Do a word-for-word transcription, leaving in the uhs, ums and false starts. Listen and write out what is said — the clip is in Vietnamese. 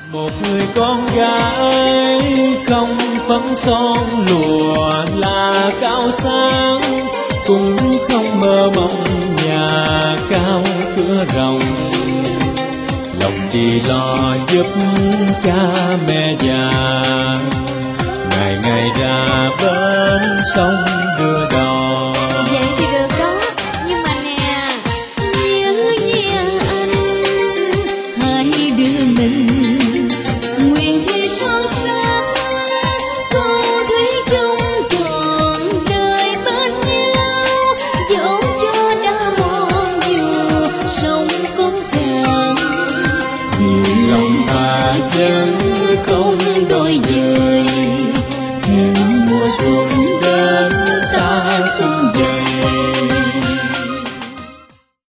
Một người con gái không phấn son lụa là cao sáng, cũng không mơ mộng nhà cao cửa rộng. Lòng chỉ lo giúp cha mẹ già, ngày ngày ra bến sông đưa đò.